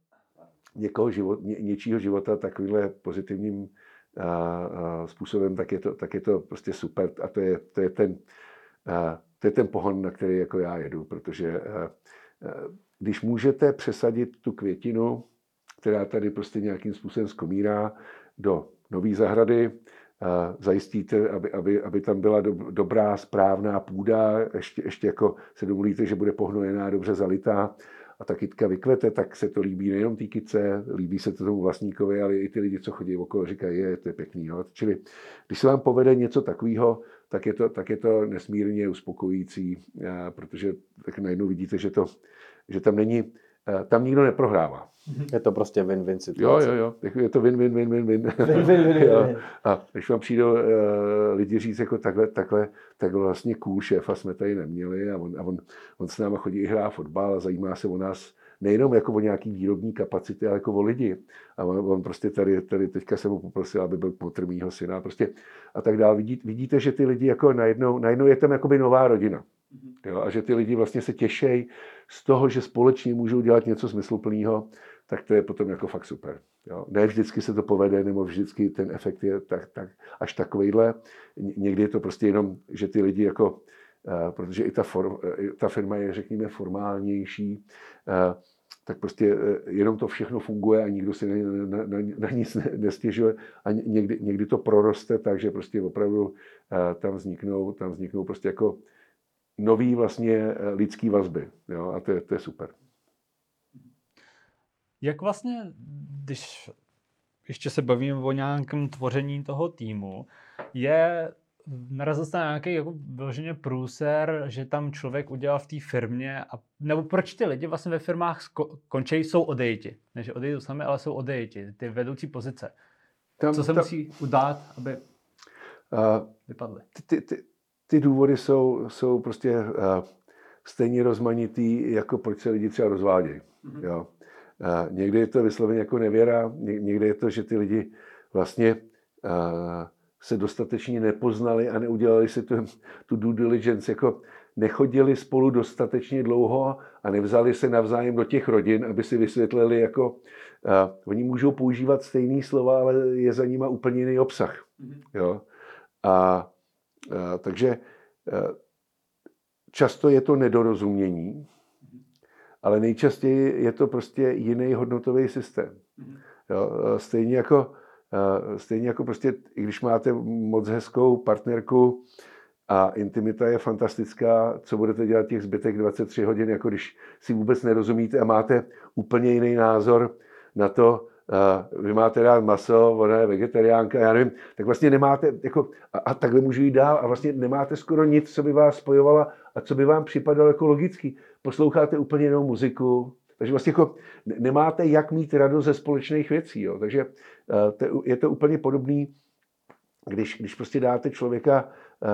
někoho život, ně, něčího života takovýmhle pozitivním a, a způsobem, tak je, to, tak je to prostě super a to je, to je ten a, to je ten pohon, na který jako já jedu, protože a, a, když můžete přesadit tu květinu, která tady prostě nějakým způsobem skomírá do nové zahrady, a zajistíte, aby, aby, aby tam byla do, dobrá, správná půda, ještě, ještě jako se domluvíte, že bude pohnojená, dobře zalitá, a ta kytka vykvete, tak se to líbí nejenom té kytce, líbí se to tomu vlastníkovi, ale i ty lidi, co chodí okolo, říkají, je, to je pěkný. Jo. Čili když se vám povede něco takového, tak je to, tak je to nesmírně uspokojící, protože tak najednou vidíte, že, to, že tam není, tam nikdo neprohrává. Je to prostě win-win situace. Jo, jo, jo. Je to win-win, win-win, win. Win-win, A když vám přijdou uh, lidi říct jako takhle, takhle, takhle vlastně cool šéfa jsme tady neměli a on, a on, on s náma chodí i hrát fotbal a zajímá se o nás nejenom jako o nějaký výrobní kapacity, ale jako o lidi. A on, on prostě tady, tady teďka jsem mu poprosil, aby byl kmotr mýho syna prostě a tak dál. Vidí, vidíte, že ty lidi jako najednou, najednou je tam jakoby nová rodina. Jo, a že ty lidi vlastně se těšejí z toho, že společně můžou dělat něco smysluplného, tak to je potom jako fakt super. Jo. Ne vždycky se to povede, nebo vždycky ten efekt je tak, tak, až takovejhle. Někdy je to prostě jenom, že ty lidi jako, uh, protože i ta, form, i ta firma je, řekněme, formálnější, uh, tak prostě uh, jenom to všechno funguje a nikdo si na, na, na, na nic nestěžuje a někdy, někdy to proroste, takže prostě opravdu uh, tam vzniknou, tam vzniknou prostě jako nový vlastně lidský vazby. Jo, a to je, to je super. Jak vlastně, když ještě se bavíme o nějakém tvoření toho týmu, je narazil jste na nějaký jako vyloženě průser, že tam člověk udělal v té firmě, a, nebo proč ty lidi vlastně ve firmách sko- končí, jsou odejiti. Ne, že odejdou sami, ale jsou odejiti, ty vedoucí pozice. Tam, Co se tam, musí udát, aby uh, vypadly? Ty, ty, ty důvody jsou, jsou prostě uh, stejně rozmanitý, jako proč se lidi třeba rozvádějí. Mm-hmm. Jo. Uh, někdy je to vysloveně jako nevěra, ně, někdy je to, že ty lidi vlastně uh, se dostatečně nepoznali a neudělali si tu, tu due diligence. Jako nechodili spolu dostatečně dlouho a nevzali se navzájem do těch rodin, aby si vysvětlili, jako uh, oni můžou používat stejný slova, ale je za nima úplně jiný obsah. Mm-hmm. Jo? A uh, takže uh, často je to nedorozumění, ale nejčastěji je to prostě jiný hodnotový systém. Jo, stejně jako, stejně jako prostě, i když máte moc hezkou partnerku a intimita je fantastická, co budete dělat těch zbytek dvacet tři hodin, jako když si vůbec nerozumíte a máte úplně jiný názor na to, vy máte rád maso, ona je vegetariánka, já nevím, tak vlastně nemáte, jako, a, a takhle můžu jít dál, a vlastně nemáte skoro nic, co by vás spojovalo a co by vám připadalo jako logický. Posloucháte úplně jinou muziku, takže vlastně jako nemáte jak mít radost ze společných věcí. Jo. Takže je to úplně podobný, když, když prostě dáte člověka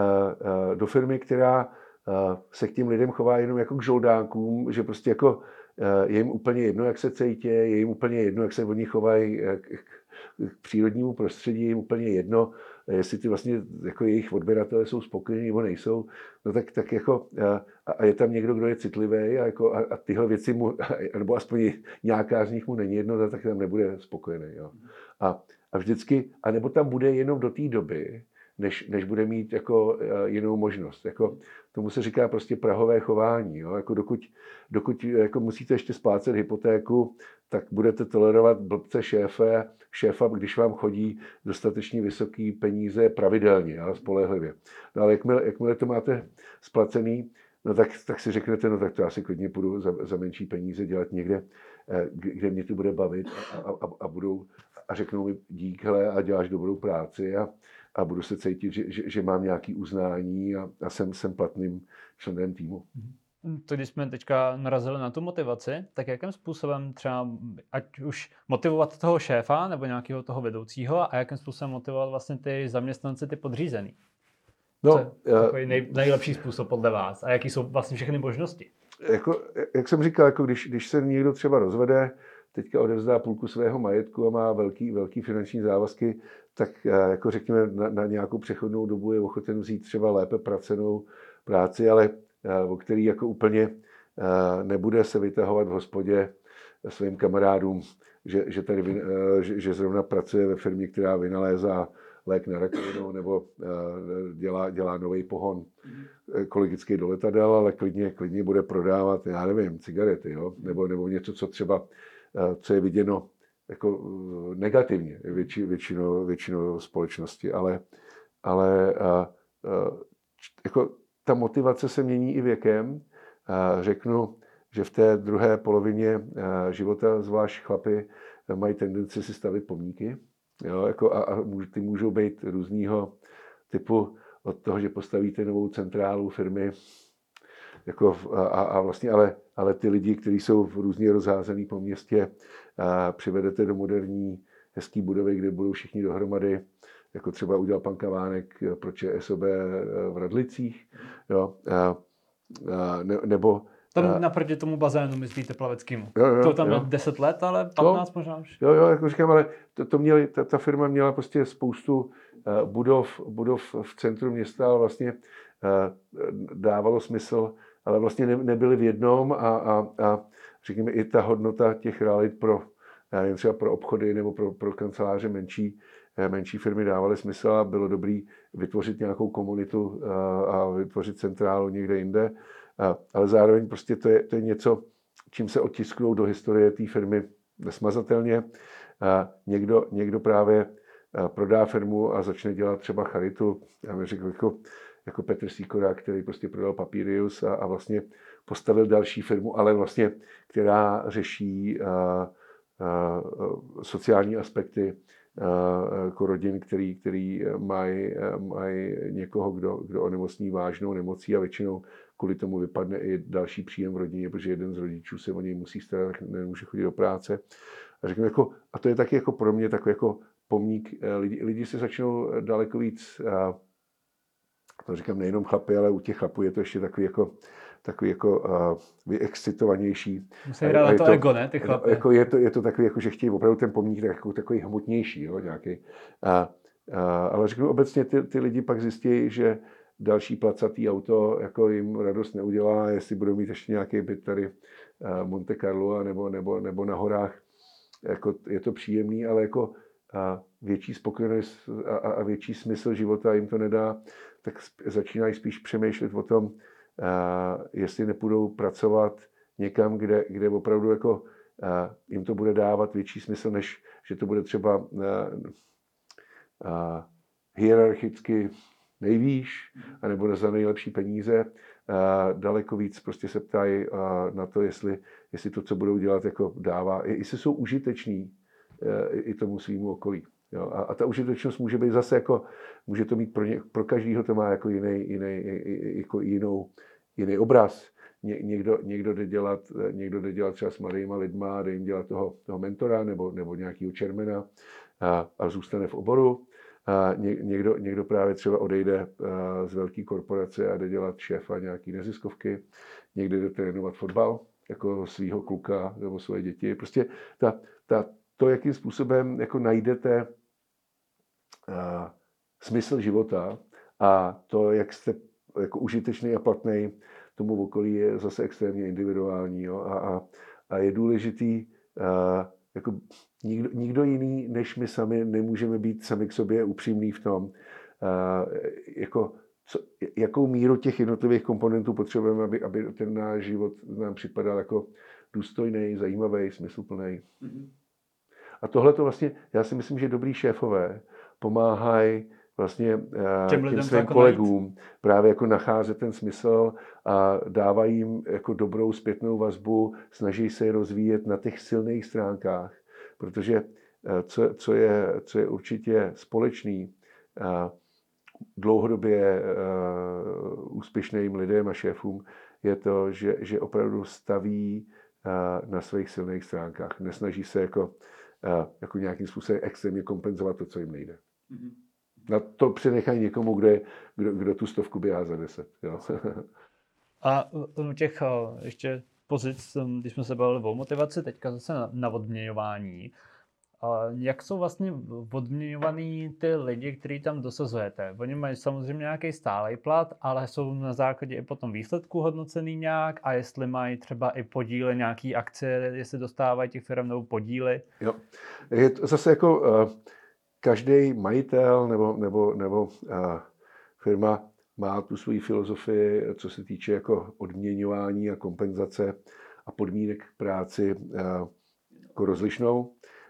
do firmy, která se k těm lidem chová jenom jako k žoldánkům, že prostě jako je jim úplně jedno, jak se cítí, je jim úplně jedno, jak se oni chovají k, k přírodnímu prostředí, je jim úplně jedno, jestli ty vlastně jako jejich odběratele jsou spokojení nebo nejsou, no tak, tak jako a, a je tam někdo, kdo je citlivý a, jako, a, a tyhle věci mu, nebo aspoň nějaká z nich mu není jedno, tak tam nebude spokojený. Jo. A, a vždycky, a nebo tam bude jenom do té doby, než, než bude mít jako jinou možnost. Jako, tomu se říká prostě prahové chování. Jo? Jako dokud dokud jako musíte ještě splácet hypotéku, tak budete tolerovat blbce šéfe, šéfa, když vám chodí dostatečně vysoký peníze pravidelně, ale spolehlivě. No ale jakmile, jakmile to máte splacený, no tak, tak si řeknete, no tak to já si klidně půjdu za, za menší peníze dělat někde, kde mě to bude bavit a, a, a, budou, a řeknou mi dík, hele, a děláš dobrou práci a, a budu se cítit, že, že, že mám nějaké uznání a, a jsem, jsem platným členem týmu. To, když jsme teďka narazili na tu motivaci, tak jakým způsobem třeba, ať už motivovat toho šéfa nebo nějakého toho vedoucího a jakým způsobem motivovat vlastně ty zaměstnance, ty podřízený? No, co je takový nej, nejlepší způsob podle vás a jaký jsou vlastně všechny možnosti? Jako, jak jsem říkal, jako když, když se někdo třeba rozvede, teďka odevzdá půlku svého majetku a má velký, velký finanční závazky, tak jako řekněme na, na nějakou přechodnou dobu je ochoten vzít třeba lépe placenou práci, ale o který jako úplně nebude se vytahovat v hospodě svým kamarádům, že, že, tady, že, že zrovna pracuje ve firmě, která vynalézá lék na rakovinu nebo dělá, dělá nový pohon ekologický do letadel, ale klidně, klidně bude prodávat, já nevím, cigarety, jo? Nebo, nebo něco, co třeba, co je viděno jako negativně větši, většinou, většinou společnosti, ale, ale a, a, jako ta motivace se mění i věkem. Řeknu, že v té druhé polovině života zvlášť chlapi mají tendenci si stavit pomníky. Jo, jako a, a ty můžou být různýho typu od toho, že postavíte novou centrálu firmy, jako a, a vlastně, ale, ale ty lidi, kteří jsou různě rozházený po městě, a přivedete do moderní hezký budovy, kde budou všichni dohromady, jako třeba udělal pan Kavánek pro ČSOB v Radlicích, jo, a, a, ne, nebo tam naproti tomu bazénu, myslíte, plaveckému. Jo, jo, to tam jo. je deset let, ale patnáct no, možná už. Jo, jo, jako říkám, ale to, to měli, ta, ta firma měla prostě spoustu uh, budov, budov v centru města, ale vlastně uh, dávalo smysl, ale vlastně ne, nebyly v jednom a, a, a řekněme i ta hodnota těch realit pro, já nevím, třeba pro obchody nebo pro, pro kanceláře menší, menší firmy dávaly smysl a bylo dobrý vytvořit nějakou komunitu uh, a vytvořit centrálu někde jinde. Uh, ale zároveň prostě to je, to je něco, čím se otisknou do historie té firmy nesmazatelně. Uh, někdo, někdo právě uh, prodá firmu a začne dělat třeba charitu. Já bych řekl jako, jako Petr Sýkora, který prostě prodal Papirius a, a vlastně postavil další firmu, ale vlastně, která řeší uh, uh, sociální aspekty jako rodin, který, který mají, mají někoho, kdo, kdo onemocní vážnou nemocí a většinou kvůli tomu vypadne i další příjem v rodině, protože jeden z rodičů se o něj musí starat, nemůže chodit do práce. A řeknu, jako, a to je taky jako pro mě takový jako pomník. Lidi, lidi se začnou daleko víc, a to říkám nejenom chlapy, ale u těch chlapů je to ještě takový jako takový jako uh, vyexcitovanější. Musí hrát na to, to ego, ne, ty chlapy. Jako je, to, je to takový, jako, že chtějí opravdu ten pomník tak, jako, takový hmotnější, jo, nějaký. A, a, ale řeknu obecně, ty, ty lidi pak zjistí, že další placatý auto jako jim radost neudělá, jestli budou mít ještě nějaký byt tady v Monte Carlo nebo, nebo, nebo na horách, jako je to příjemný, ale jako a větší spokojenost a, a větší smysl života jim to nedá, tak začínají spíš přemýšlet o tom, a jestli nepůjdou pracovat někam, kde, kde opravdu jako a jim to bude dávat větší smysl, než že to bude třeba a, a, hierarchicky nejvýš, anebo za nejlepší peníze. A daleko víc prostě se ptají na to, jestli, jestli to, co budou dělat, jako dává, jestli jsou užiteční i tomu svýmu okolí. Jo, a, a ta užitečnost může být zase jako, může to mít pro, ně, pro každýho to má jako jiný, jiný, jako jinou, jiný obraz. Ně, někdo, někdo, jde dělat, někdo jde dělat třeba s mladýma lidma, jde jim dělat toho, toho mentora nebo, nebo nějakého čermena a, a zůstane v oboru. A ně, někdo, někdo právě třeba odejde z velké korporace a jde dělat šéfa nějaký neziskovky. Někdy jde trénovat fotbal jako svého kluka nebo svoje děti. Prostě ta, ta to, jakým způsobem jako najdete uh, smysl života a to, jak jste jako užitečný a platný tomu okolí, je zase extrémně individuální. Jo? A, a, a je důležitý, uh, jako nikdo, nikdo jiný než my sami nemůžeme být sami k sobě upřímný v tom, uh, jako co, jakou míru těch jednotlivých komponentů potřebujeme, aby, aby ten náš život nám připadal jako důstojný, zajímavý, smysluplný. Mm-hmm. A tohle to vlastně, já si myslím, že dobrý šéfové pomáhají vlastně těm, těm svým kolegům najít. Právě jako nacházet ten smysl a dávají jim jako dobrou zpětnou vazbu, snaží se je rozvíjet na těch silných stránkách, protože co, co, je, co je určitě společný dlouhodobě úspěšným lidem a šéfům, je to, že, že opravdu staví na svých silných stránkách. Nesnaží se jako jako nějakým způsobem extrémně kompenzovat to, co jim nejde. Mm-hmm. Na to přenechají někomu, kdo, je, kdo, kdo tu stovku běhá za deset. Jo. A u těch ještě pozic, když jsme se bavili o motivaci, teďka zase na, na odměňování. Jak jsou vlastně odměňovaný ty lidi, který tam dosazujete? Oni mají samozřejmě nějaký stálý plat, ale jsou na základě i potom výsledku hodnocený nějak a jestli mají třeba i podíly, nějaký akcie, jestli dostávají těch firm nebo podíly? Jo. Je to zase jako uh, každý majitel nebo, nebo, nebo uh, firma má tu svoji filozofii, co se týče jako odměňování a kompenzace a podmínek k práci uh, jako rozlišnou.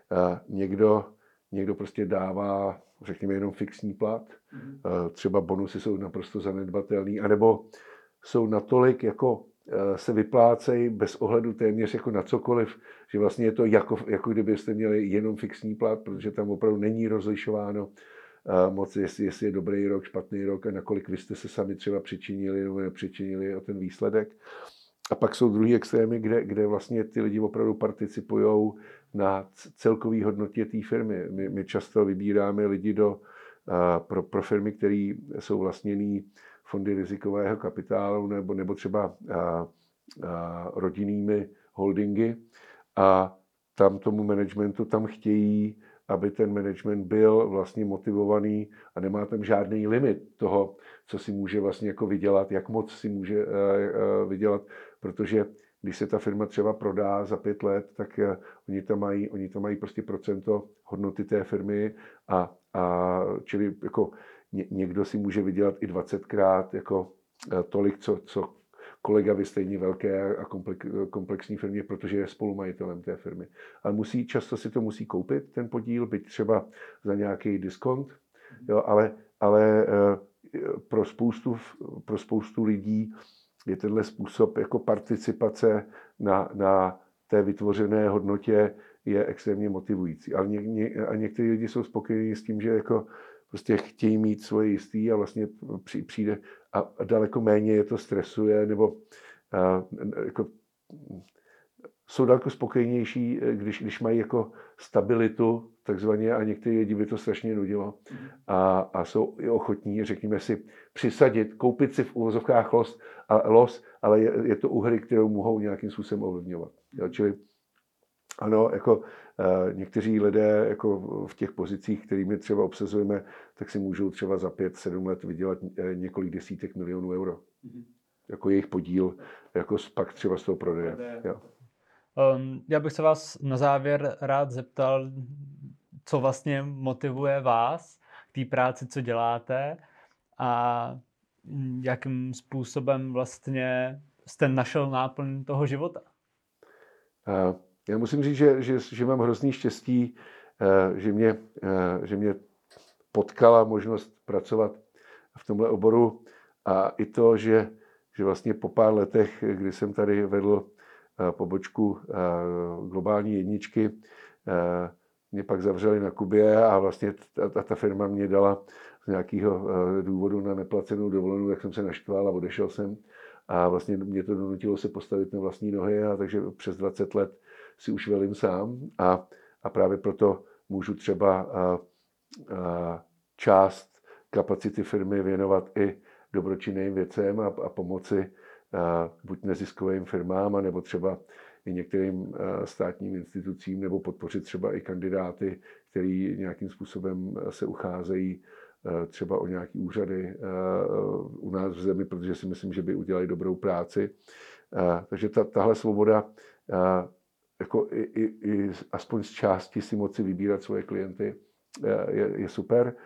Někdo, někdo prostě dává, řekněme, jenom fixní plat. Mm. Třeba bonusy jsou naprosto zanedbatelný, anebo jsou natolik, jako se vyplácejí bez ohledu téměř jako na cokoliv, že vlastně je to jako, jako kdybyste měli jenom fixní plat, protože tam opravdu není rozlišováno moc, jestli, jestli je dobrý rok, špatný rok a nakolik vy jste se sami třeba přičinili nebo nepřičinili o ten výsledek. A pak jsou druhý extrémy, kde, kde vlastně ty lidi opravdu participují na celkové hodnotě té firmy. My, my často vybíráme lidi do, pro, pro firmy, které jsou vlastněný fondy rizikového kapitálu nebo, nebo třeba a, a, rodinnými holdingy. A tam tomu managementu tam chtějí, aby ten management byl vlastně motivovaný a nemá tam žádný limit toho, co si může vlastně jako vydělat, jak moc si může vydělat, protože když se ta firma třeba prodá za pět let, tak oni tam mají, oni tam mají prostě procento hodnoty té firmy a, a čili jako někdo si může vydělat i dvacetkrát jako tolik, co, co kolega ve stejně velké a komplexní firmě, protože je spolumajitelem té firmy. Ale musí, často si to musí koupit, ten podíl, byť třeba za nějaký diskont, jo, ale, ale pro spoustu, pro spoustu lidí je tenhle způsob jako participace na, na té vytvořené hodnotě je extrémně motivující. Ale ně, ně, a někteří lidi jsou spokojení s tím, že jako prostě chtějí mít svoje jistý a vlastně přijde a daleko méně je to stresuje, nebo a, jako, jsou daleko spokojenější, když, když mají jako stabilitu takzvaně a některé lidi by to strašně nudilo a, a jsou i ochotní, řekněme si, přisadit, koupit si v uvozovkách los, a, los ale je, je to u hry, kterou mohou nějakým způsobem ovlivňovat. Jo, čili ano, jako Někteří lidé jako v těch pozicích, kterými třeba obsazujeme, tak si můžou třeba za pět, sedm let vydělat několik desítek milionů euro. Mm-hmm. Jako jejich podíl, jako pak třeba z toho prodeje. Jo. Um, já bych se vás na závěr rád zeptal, co vlastně motivuje vás k té práci, co děláte a jakým způsobem vlastně jste našel náplň toho života. Uh, já musím říct, že, že, že mám hrozný štěstí, uh, že, mě, uh, že mě potkala možnost pracovat v tomhle oboru a i to, že, že vlastně po pár letech, kdy jsem tady vedl uh, pobočku uh, globální jedničky, uh, mě pak zavřeli na Kubě a vlastně ta, ta firma mě dala z nějakého uh, důvodu na neplacenou dovolenou, tak jsem se naštval a odešel jsem. A vlastně mě to donutilo se postavit na vlastní nohy, a takže přes dvacet let si už velím sám a, a právě proto můžu třeba a, a část kapacity firmy věnovat i dobročinným věcem a, a pomoci a, buď neziskovým firmám, nebo třeba i některým a, státním institucím, nebo podpořit třeba i kandidáty, který nějakým způsobem se ucházejí třeba o nějaký úřady u nás v zemi, protože si myslím, že by udělali dobrou práci. Takže ta, tahle svoboda, jako i, i, i aspoň z části si moci vybírat svoje klienty, je, je super.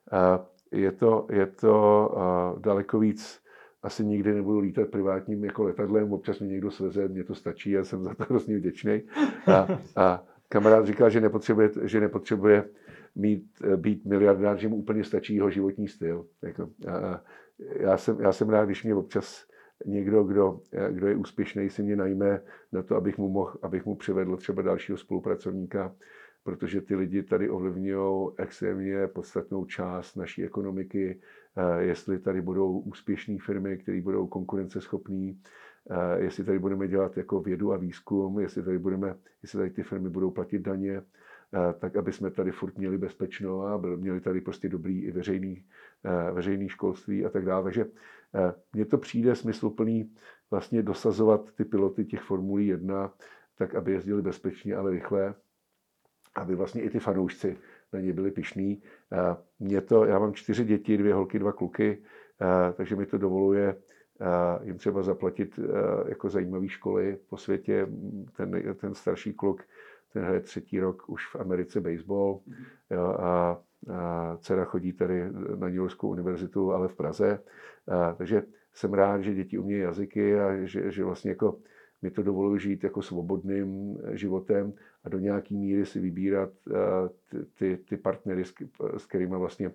Je to, je to daleko víc, asi nikdy nebudu lítat privátním jako letadlem, občas mě někdo sveze, mně to stačí, já jsem za to hrozně vděčný. A, a kamarád říkal, že nepotřebuje, že nepotřebuje mít, být miliardář, že mu úplně stačí jeho životní styl. Jako, a já, jsem, já jsem rád, když mě občas někdo, kdo, kdo je úspěšný, si mě najme na to, abych mu, mohl, abych mu přivedl třeba dalšího spolupracovníka, protože ty lidi tady ovlivňují extrémně podstatnou část naší ekonomiky, jestli tady budou úspěšné firmy, které budou konkurenceschopné, jestli tady budeme dělat jako vědu a výzkum, jestli tady, budeme, jestli tady ty firmy budou platit daně, tak aby jsme tady furt měli bezpečno a měli tady prostě dobrý i veřejný, veřejný školství a tak dále. Takže mně to přijde smysluplný vlastně dosazovat ty piloty těch Formulí jedna, tak aby jezdili bezpečně, ale rychle, aby vlastně i ty fanoušci na ně byli pyšní. Mě to, já mám čtyři děti, dvě holky, dva kluky, takže mi to dovoluje jim třeba zaplatit jako zajímavé školy po světě. Ten, ten starší kluk, ten hraje třetí rok už v Americe baseball, jo, a, a dcera chodí tady na New Yorkskou univerzitu, ale v Praze. A, takže jsem rád, že děti umějí jazyky a že, že vlastně jako mi to dovoluje žít jako svobodným životem a do nějaký míry si vybírat ty, ty, ty partnery, s kterými vlastně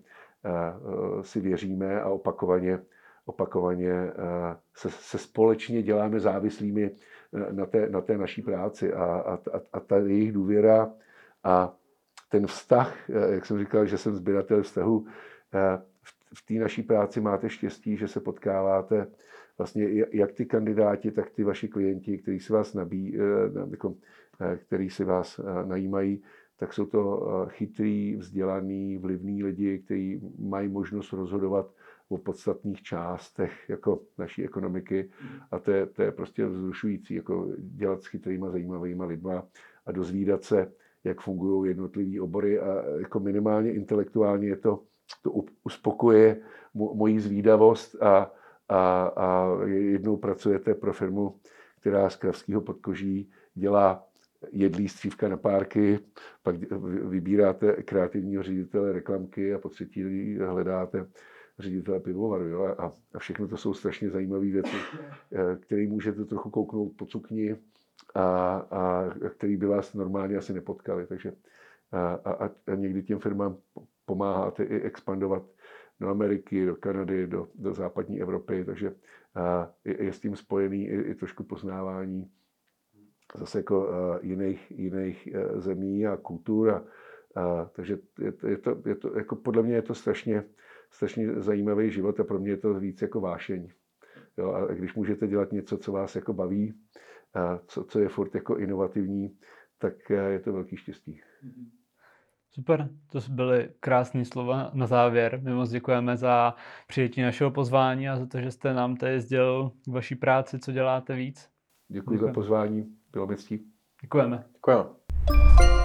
si věříme a opakovaně, opakovaně se, se společně děláme závislými na té, na té naší práci a, a, a ta jejich důvěra a ten vztah, jak jsem říkal, že jsem sběratel vztahu, v, v té naší práci máte štěstí, že se potkáváte vlastně jak ty kandidáti, tak ty vaši klienti, kteří si vás nabí, jako, který si vás najímají, tak jsou to chytrý, vzdělaný, vlivní lidi, kteří mají možnost rozhodovat o podstatných částech jako naší ekonomiky a to je, to je prostě vzrušující, jako dělat s chytrýma, zajímavýma lidma a dozvídat se, jak fungují jednotlivý obory a jako minimálně intelektuálně je to, to uspokoje mo, moji zvídavost a, a, a jednou pracujete pro firmu, která z Kravského podkoží dělá jedlí střívka na párky, pak vybíráte kreativního ředitele reklamky a po třetí hledáte ředitele pivovaru. Jo? A, a všechno to jsou strašně zajímavé věci, které můžete trochu kouknout po cukni a, a který by vás normálně asi nepotkali. Takže a, a, a někdy těm firmám pomáháte i expandovat do Ameriky, do Kanady, do, do západní Evropy, takže a, je, je s tím spojený i, i trošku poznávání zase jako a, jiných, jiných a, zemí a kultur. A, a, takže je, je to, je to, jako podle mě je to strašně, strašně zajímavý život a pro mě je to víc jako vášeň. Jo, a když můžete dělat něco, co vás jako baví, a co, co je furt jako inovativní, tak je to velký štěstí. Super, to byly krásné slova na závěr. My moc děkujeme za přijetí našeho pozvání a za to, že jste nám tady sdělil k vaší práci, co děláte víc. Děkuji za pozvání, bylo mi ctí. Děkujeme. Děkujeme.